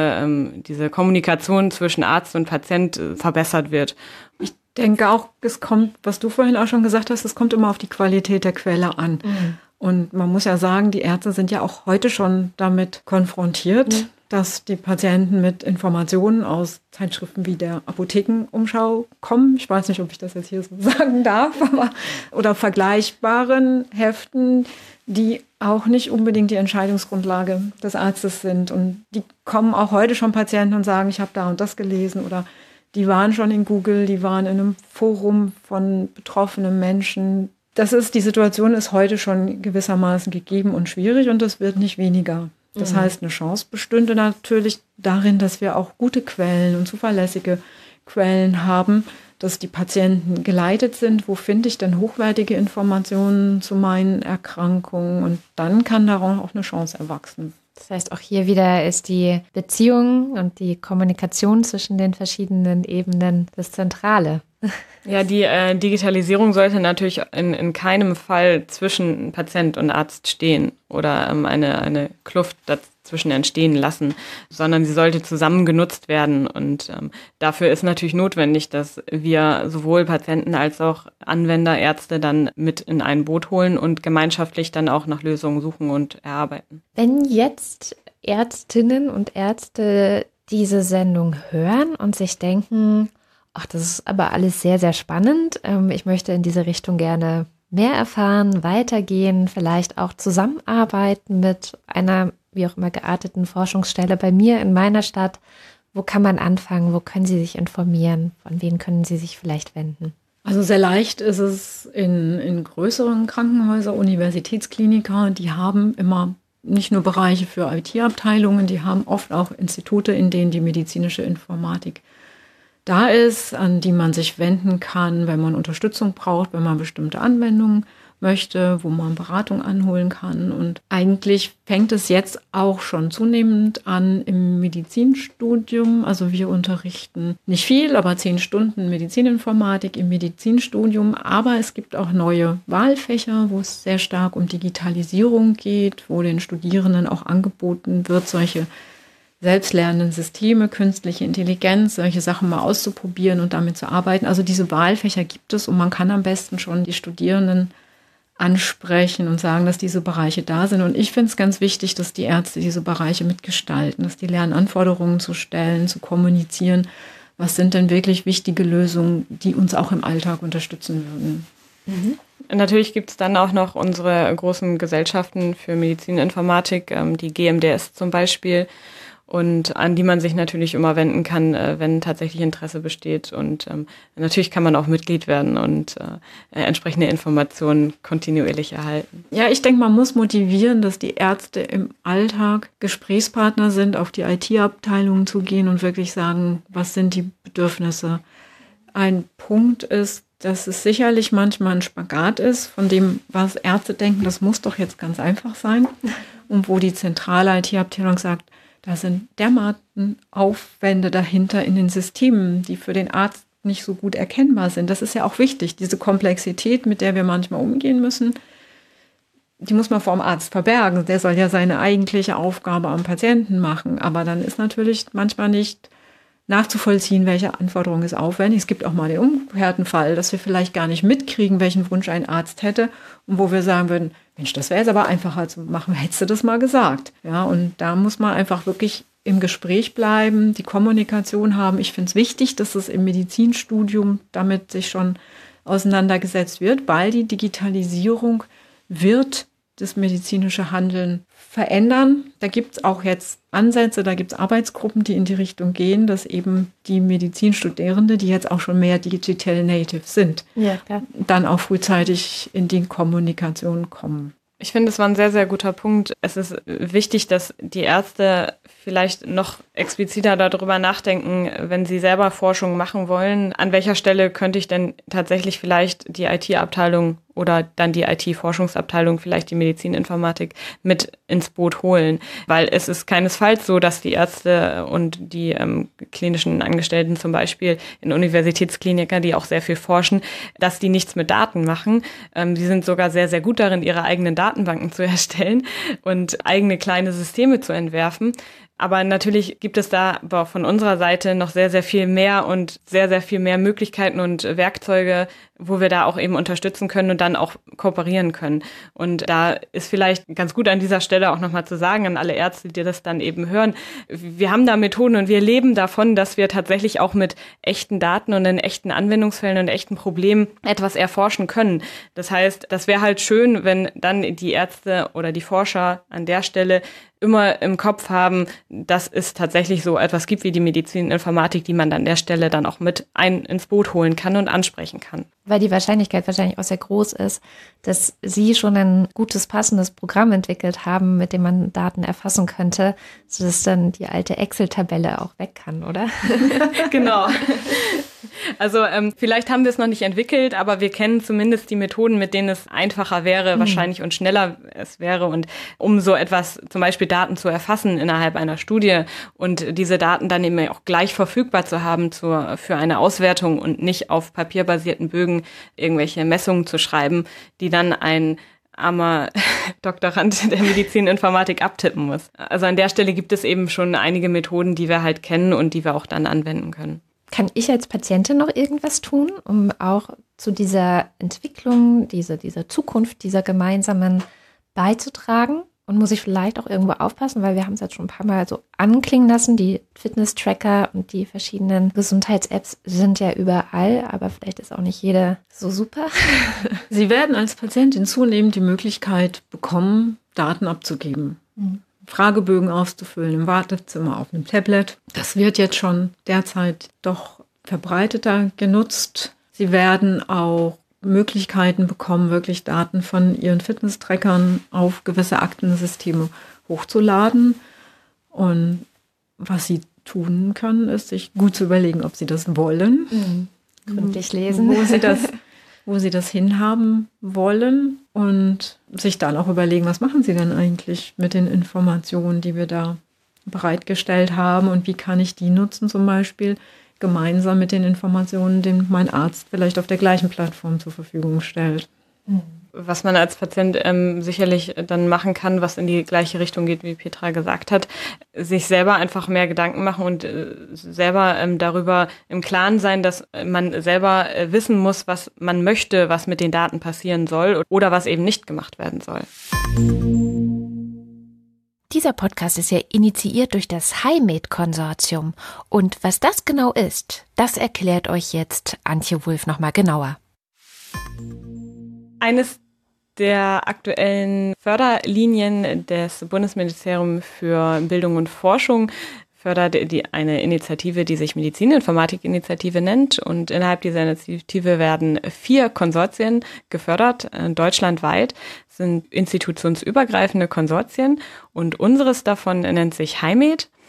diese Kommunikation zwischen Arzt und Patient verbessert wird. Ich denke auch, es kommt, was du vorhin auch schon gesagt hast, es kommt immer auf die Qualität der Quelle an. Und man muss ja sagen, die Ärzte sind ja auch heute schon damit konfrontiert, dass die Patienten mit Informationen aus Zeitschriften wie der Apothekenumschau kommen. Ich weiß nicht, ob ich das jetzt hier so sagen darf, oder vergleichbaren Heften, die auch nicht unbedingt die Entscheidungsgrundlage des Arztes sind. Und die kommen auch heute schon Patienten und sagen, ich habe da und das gelesen, oder die waren schon in Google, die waren in einem Forum von betroffenen Menschen. Die Situation ist heute schon gewissermaßen gegeben und schwierig, und das wird nicht weniger. Das heißt, eine Chance bestünde natürlich darin, dass wir auch gute Quellen und zuverlässige Quellen haben, dass die Patienten geleitet sind. Wo finde ich denn hochwertige Informationen zu meinen Erkrankungen? Und dann kann daraus auch eine Chance erwachsen. Das heißt, auch hier wieder ist die Beziehung und die Kommunikation zwischen den verschiedenen Ebenen das Zentrale. Ja, die Digitalisierung sollte natürlich in keinem Fall zwischen Patient und Arzt stehen oder eine Kluft dazwischen entstehen lassen, sondern sie sollte zusammen genutzt werden. Und dafür ist natürlich notwendig, dass wir sowohl Patienten als auch Anwender, Ärzte dann mit in ein Boot holen und gemeinschaftlich dann auch nach Lösungen suchen und erarbeiten. Wenn jetzt Ärztinnen und Ärzte diese Sendung hören und sich denken, ach, das ist aber alles sehr, sehr spannend. Ich möchte in diese Richtung gerne mehr erfahren, weitergehen, vielleicht auch zusammenarbeiten mit einer, wie auch immer, gearteten Forschungsstelle bei mir in meiner Stadt. Wo kann man anfangen? Wo können Sie sich informieren? An wen können Sie sich vielleicht wenden? Also sehr leicht ist es in größeren Krankenhäusern, Universitätskliniker, die haben immer nicht nur Bereiche für IT-Abteilungen, die haben oft auch Institute, in denen die medizinische Informatik da ist, an die man sich wenden kann, wenn man Unterstützung braucht, wenn man bestimmte Anwendungen möchte, wo man Beratung anholen kann. Und eigentlich fängt es jetzt auch schon zunehmend an im Medizinstudium. Also wir unterrichten nicht viel, aber 10 Stunden Medizininformatik im Medizinstudium. Aber es gibt auch neue Wahlfächer, wo es sehr stark um Digitalisierung geht, wo den Studierenden auch angeboten wird, solche selbstlernenden Systeme, künstliche Intelligenz, solche Sachen mal auszuprobieren und damit zu arbeiten. Also diese Wahlfächer gibt es, und man kann am besten schon die Studierenden ansprechen und sagen, dass diese Bereiche da sind. Und ich finde es ganz wichtig, dass die Ärzte diese Bereiche mitgestalten, dass die lernen, Anforderungen zu stellen, zu kommunizieren. Was sind denn wirklich wichtige Lösungen, die uns auch im Alltag unterstützen würden? Natürlich gibt es dann auch noch unsere großen Gesellschaften für Medizininformatik, die GMDS zum Beispiel, und an die man sich natürlich immer wenden kann, wenn tatsächlich Interesse besteht. Und natürlich kann man auch Mitglied werden und entsprechende Informationen kontinuierlich erhalten. Ja, ich denke, man muss motivieren, dass die Ärzte im Alltag Gesprächspartner sind, auf die IT-Abteilungen zu gehen und wirklich sagen, was sind die Bedürfnisse. Ein Punkt ist, dass es sicherlich manchmal ein Spagat ist, von dem, was Ärzte denken, das muss doch jetzt ganz einfach sein. Und wo die zentrale IT-Abteilung sagt, da sind dermaßen Aufwände dahinter in den Systemen, die für den Arzt nicht so gut erkennbar sind. Das ist ja auch wichtig, diese Komplexität, mit der wir manchmal umgehen müssen, die muss man vor dem Arzt verbergen. Der soll ja seine eigentliche Aufgabe am Patienten machen. Aber dann ist natürlich manchmal nicht nachzuvollziehen, welche Anforderung ist aufwendig. Es gibt auch mal den umgekehrten Fall, dass wir vielleicht gar nicht mitkriegen, welchen Wunsch ein Arzt hätte und wo wir sagen würden, Mensch, das wäre jetzt aber einfacher zu machen, hättest du das mal gesagt. Ja, und da muss man einfach wirklich im Gespräch bleiben, die Kommunikation haben. Ich finde es wichtig, dass es im Medizinstudium damit sich schon auseinandergesetzt wird, weil die Digitalisierung wird das medizinische Handeln verändern. Da gibt es auch jetzt Ansätze, da gibt es Arbeitsgruppen, die in die Richtung gehen, dass eben die Medizinstudierende, die jetzt auch schon mehr Digital Native sind, dann auch frühzeitig in die Kommunikation kommen. Ich finde, es war ein sehr, sehr guter Punkt. Es ist wichtig, dass die Ärzte vielleicht noch expliziter darüber nachdenken, wenn sie selber Forschung machen wollen, an welcher Stelle könnte ich denn tatsächlich vielleicht die IT-Abteilung oder dann die IT-Forschungsabteilung, vielleicht die Medizininformatik mit ins Boot holen. Weil es ist keinesfalls so, dass die Ärzte und die klinischen Angestellten zum Beispiel in Universitätskliniken, die auch sehr viel forschen, dass die nichts mit Daten machen. Die sind sogar sehr, sehr gut darin, ihre eigenen Datenbanken zu erstellen und eigene kleine Systeme zu entwerfen. Aber natürlich gibt es da von unserer Seite noch sehr, sehr viel mehr und sehr, sehr viel mehr Möglichkeiten und Werkzeuge, wo wir da auch eben unterstützen können und dann auch kooperieren können. Und da ist vielleicht ganz gut an dieser Stelle auch nochmal zu sagen an alle Ärzte, die das dann eben hören, wir haben da Methoden und wir leben davon, dass wir tatsächlich auch mit echten Daten und in echten Anwendungsfällen und echten Problemen etwas erforschen können. Das heißt, das wäre halt schön, wenn dann die Ärzte oder die Forscher an der Stelle immer im Kopf haben, dass es tatsächlich so etwas gibt wie die Medizininformatik, die man an der Stelle dann auch mit ins Boot holen kann und ansprechen kann. Weil die Wahrscheinlichkeit wahrscheinlich auch sehr groß ist, dass Sie schon ein gutes, passendes Programm entwickelt haben, mit dem man Daten erfassen könnte, sodass dann die alte Excel-Tabelle auch weg kann, oder? Genau. Also vielleicht haben wir es noch nicht entwickelt, aber wir kennen zumindest die Methoden, mit denen es einfacher wäre, wahrscheinlich und schneller es wäre. Und um so etwas, zum Beispiel Daten zu erfassen innerhalb einer Studie und diese Daten dann eben auch gleich verfügbar zu haben für eine Auswertung und nicht auf papierbasierten Bögen irgendwelche Messungen zu schreiben, die dann ein armer Doktorand der Medizininformatik abtippen muss. Also an der Stelle gibt es eben schon einige Methoden, die wir halt kennen und die wir auch dann anwenden können. Kann ich als Patientin noch irgendwas tun, um auch zu dieser Entwicklung, dieser Zukunft, dieser gemeinsamen beizutragen? Und muss ich vielleicht auch irgendwo aufpassen, weil wir haben es jetzt schon ein paar Mal so anklingen lassen, die Fitness-Tracker und die verschiedenen Gesundheits-Apps sind ja überall, aber vielleicht ist auch nicht jede so super. Sie werden als Patientin zunehmend die Möglichkeit bekommen, Daten abzugeben. Fragebögen auszufüllen im Wartezimmer auf einem Tablet. Das wird jetzt schon derzeit doch verbreiteter genutzt. Sie werden auch Möglichkeiten bekommen, wirklich Daten von ihren Fitness-Trackern auf gewisse Aktensysteme hochzuladen. Und was sie tun können, ist, sich gut zu überlegen, ob sie das wollen. Gründlich lesen. Wo sie das hinhaben wollen und sich dann auch überlegen, was machen sie denn eigentlich mit den Informationen, die wir da bereitgestellt haben und wie kann ich die nutzen, zum Beispiel gemeinsam mit den Informationen, die mein Arzt vielleicht auf der gleichen Plattform zur Verfügung stellt. Was man als Patient sicherlich dann machen kann, was in die gleiche Richtung geht, wie Petra gesagt hat, sich selber einfach mehr Gedanken machen und selber darüber im Klaren sein, dass man selber wissen muss, was man möchte, was mit den Daten passieren soll oder was eben nicht gemacht werden soll. Dieser Podcast ist ja initiiert durch das HiMed-Konsortium. Und was das genau ist, das erklärt euch jetzt Antje Wulff nochmal genauer. Eines der aktuellen Förderlinien des Bundesministeriums für Bildung und Forschung fördert eine Initiative, die sich Medizininformatik-Initiative nennt. Und innerhalb dieser Initiative werden 4 Konsortien gefördert, deutschlandweit. Das sind institutionsübergreifende Konsortien. Und unseres davon nennt sich HiMed.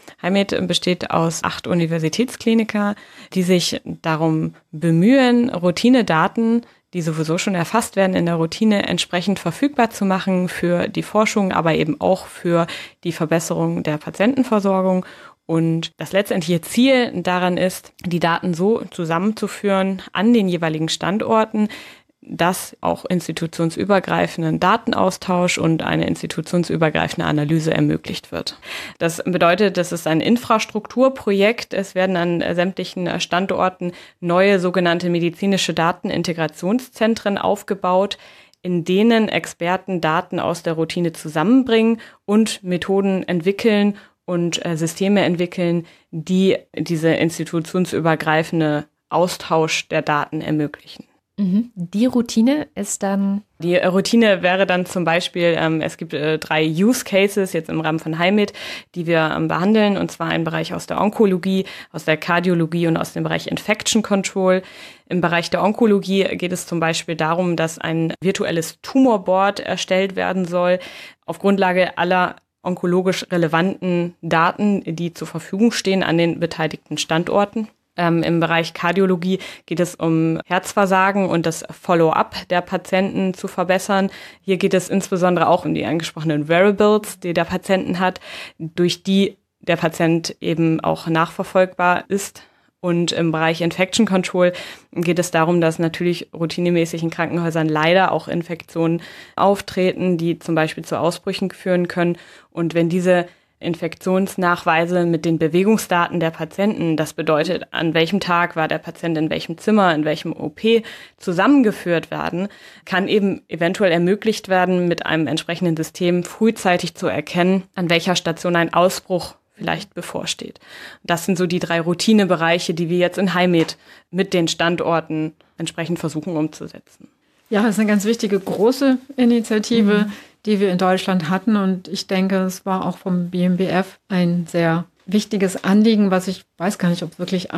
HIMED besteht aus 8 Universitätskliniker, die sich darum bemühen, Routinedaten, die sowieso schon erfasst werden in der Routine, entsprechend verfügbar zu machen für die Forschung, aber eben auch für die Verbesserung der Patientenversorgung. Und das letztendliche Ziel daran ist, die Daten so zusammenzuführen an den jeweiligen Standorten, dass auch institutionsübergreifenden Datenaustausch und eine institutionsübergreifende Analyse ermöglicht wird. Das bedeutet, das ist ein Infrastrukturprojekt. Es werden an sämtlichen Standorten neue sogenannte medizinische Datenintegrationszentren aufgebaut, in denen Experten Daten aus der Routine zusammenbringen und Methoden entwickeln und Systeme entwickeln, die diese institutionsübergreifende Austausch der Daten ermöglichen. Die Routine ist dann? Die Routine wäre dann zum Beispiel, es gibt 3 Use Cases jetzt im Rahmen von HIMED, die wir behandeln, und zwar ein Bereich aus der Onkologie, aus der Kardiologie und aus dem Bereich Infection Control. Im Bereich der Onkologie geht es zum Beispiel darum, dass ein virtuelles Tumorboard erstellt werden soll, auf Grundlage aller onkologisch relevanten Daten, die zur Verfügung stehen an den beteiligten Standorten. Im Bereich Kardiologie geht es um Herzversagen und das Follow-up der Patienten zu verbessern. Hier geht es insbesondere auch um die angesprochenen Wearables, die der Patienten hat, durch die der Patient eben auch nachverfolgbar ist. Und im Bereich Infection Control geht es darum, dass natürlich routinemäßig in Krankenhäusern leider auch Infektionen auftreten, die zum Beispiel zu Ausbrüchen führen können. Und wenn diese Infektionsnachweise mit den Bewegungsdaten der Patienten, das bedeutet, an welchem Tag war der Patient in welchem Zimmer, in welchem OP, zusammengeführt werden, kann eben eventuell ermöglicht werden, mit einem entsprechenden System frühzeitig zu erkennen, an welcher Station ein Ausbruch vielleicht bevorsteht. Das sind so die 3 Routinebereiche, die wir jetzt in HIMED mit den Standorten entsprechend versuchen umzusetzen. Ja, das ist eine ganz wichtige, große Initiative, die wir in Deutschland hatten. Und ich denke, es war auch vom BMBF ein sehr wichtiges Anliegen, was ich weiß gar nicht, ob es wirklich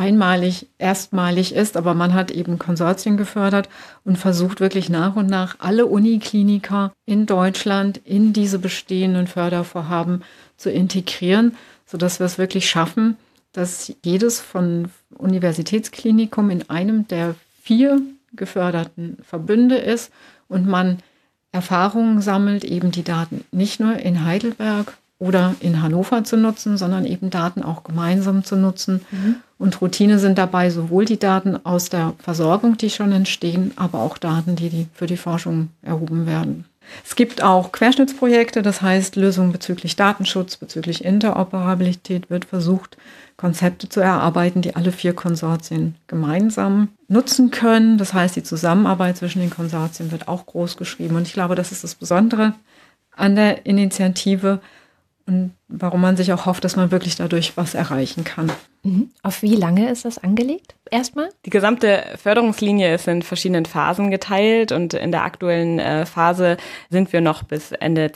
erstmalig ist, aber man hat eben Konsortien gefördert und versucht wirklich nach und nach alle Unikliniker in Deutschland in diese bestehenden Fördervorhaben zu integrieren, sodass wir es wirklich schaffen, dass jedes von Universitätsklinikum in einem der 4 geförderten Verbünde ist und man Erfahrungen sammelt, eben die Daten nicht nur in Heidelberg oder in Hannover zu nutzen, sondern eben Daten auch gemeinsam zu nutzen. Und Routine sind dabei sowohl die Daten aus der Versorgung, die schon entstehen, aber auch Daten, die für die Forschung erhoben werden. Es gibt auch Querschnittsprojekte, das heißt Lösungen bezüglich Datenschutz, bezüglich Interoperabilität wird versucht, Konzepte zu erarbeiten, die alle 4 Konsortien gemeinsam nutzen können. Das heißt, die Zusammenarbeit zwischen den Konsortien wird auch groß geschrieben. Und ich glaube, das ist das Besondere an der Initiative und warum man sich auch hofft, dass man wirklich dadurch was erreichen kann. Auf wie lange ist das angelegt? Erstmal? Die gesamte Förderungslinie ist in verschiedenen Phasen geteilt und in der aktuellen Phase sind wir noch bis Ende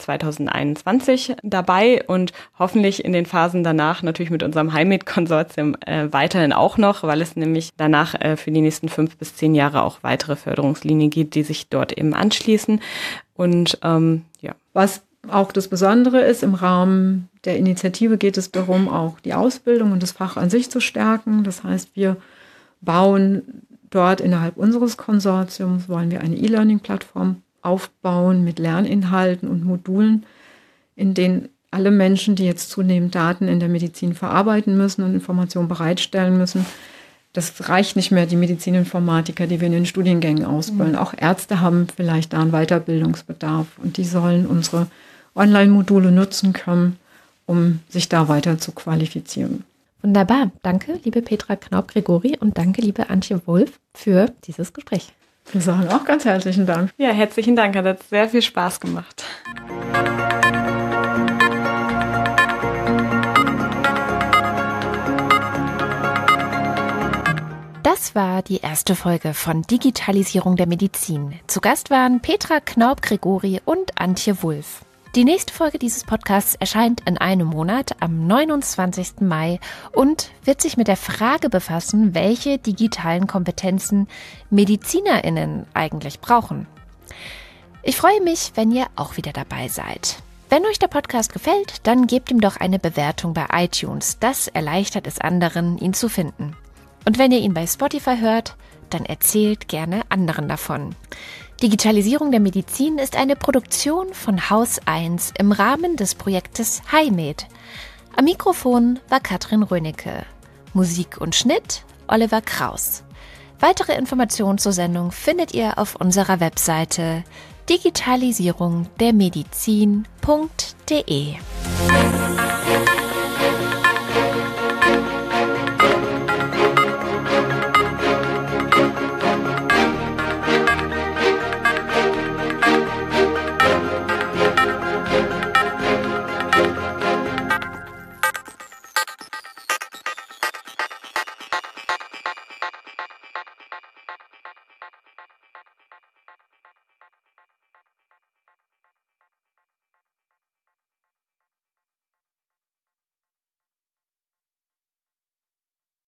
2021 dabei und hoffentlich in den Phasen danach natürlich mit unserem HIMED-Konsortium weiterhin auch noch, weil es nämlich danach für die nächsten 5 bis 10 Jahre auch weitere Förderungslinien gibt, die sich dort eben anschließen. Und Was auch das Besondere ist, im Rahmen der Initiative geht es darum, auch die Ausbildung und das Fach an sich zu stärken. Das heißt, wir bauen dort innerhalb unseres Konsortiums, wollen wir eine E-Learning-Plattform aufbauen mit Lerninhalten und Modulen, in denen alle Menschen, die jetzt zunehmend Daten in der Medizin verarbeiten müssen und Informationen bereitstellen müssen, das reicht nicht mehr, die Medizininformatiker, die wir in den Studiengängen ausbilden. Auch Ärzte haben vielleicht da einen Weiterbildungsbedarf und die sollen unsere Online-Module nutzen können, um sich da weiter zu qualifizieren. Wunderbar. Danke, liebe Petra Knaub-Gregori und danke, liebe Antje Wulff, für dieses Gespräch. Wir sagen auch ganz herzlichen Dank. Ja, herzlichen Dank. Hat sehr viel Spaß gemacht. Das war die erste Folge von Digitalisierung der Medizin. Zu Gast waren Petra Knaub-Gregori und Antje Wulff. Die nächste Folge dieses Podcasts erscheint in einem Monat am 29. Mai und wird sich mit der Frage befassen, welche digitalen Kompetenzen MedizinerInnen eigentlich brauchen. Ich freue mich, wenn ihr auch wieder dabei seid. Wenn euch der Podcast gefällt, dann gebt ihm doch eine Bewertung bei iTunes. Das erleichtert es anderen, ihn zu finden. Und wenn ihr ihn bei Spotify hört, dann erzählt gerne anderen davon. Digitalisierung der Medizin ist eine Produktion von Haus 1 im Rahmen des Projektes HiMed. Am Mikrofon war Katrin Rönecke. Musik und Schnitt Oliver Kraus. Weitere Informationen zur Sendung findet ihr auf unserer Webseite digitalisierungdermedizin.de.